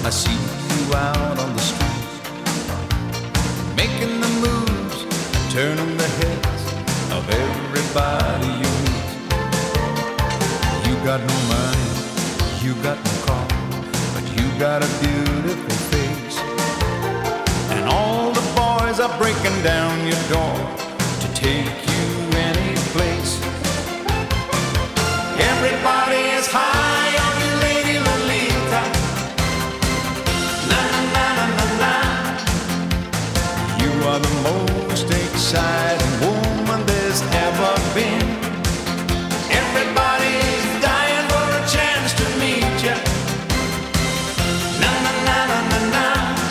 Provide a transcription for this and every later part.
I see you out on the street, making the moves, turning the heads of everybody you meet. You got no money, you got no car, but you got a beautiful face. And all the boys are breaking down your door to take you any place. Everybody is high on you, Lady Lolita. Na na na na na. You are the most exciting woman there's ever been. Everybody's dying for a chance to meet you. Na na na na na na.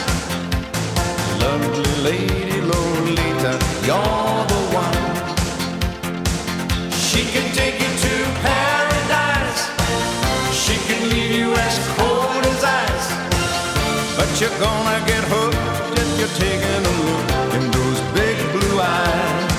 Lovely Lady Lolita, you're the one. She can take you to paradise. She can leave you as cold as ice. But you're gonna get hooked if you're taking a look in those big blue eyes.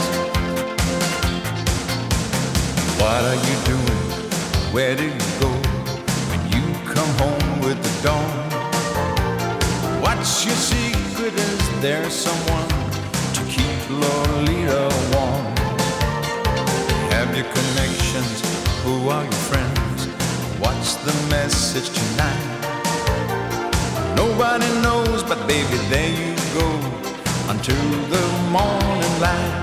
What are you doing? Where do you go when you come home with the dawn? What's your secret? Is there someone to keep Lolita warm? Have your connections? Who are your friends? What's the message tonight? Nobody knows, but baby, there you go until the morning light.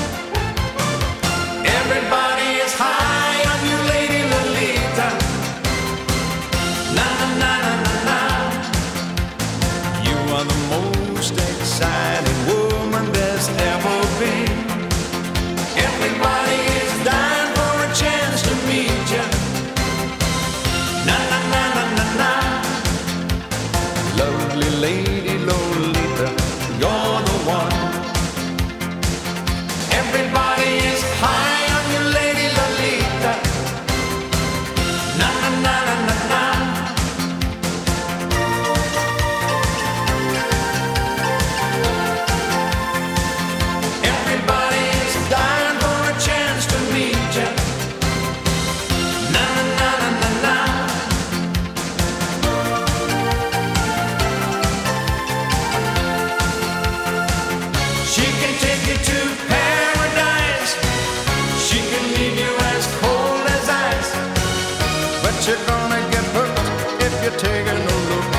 Everybody is high on you, Lady Lolita. Na na na na na na. You are the most exciting woman there's ever been. Everybody is dying for a chance to meet you. Na na na na na na. Lovely Lady Lolita, you're the one. Everybody is high on you, Lady Lolita. Na na na na na na. Everybody is dying for a chance to meet you. Na na na na na na. She can take you to paradise. She can leave you as cold as ice. But you're gonna get hooked if you're taking a look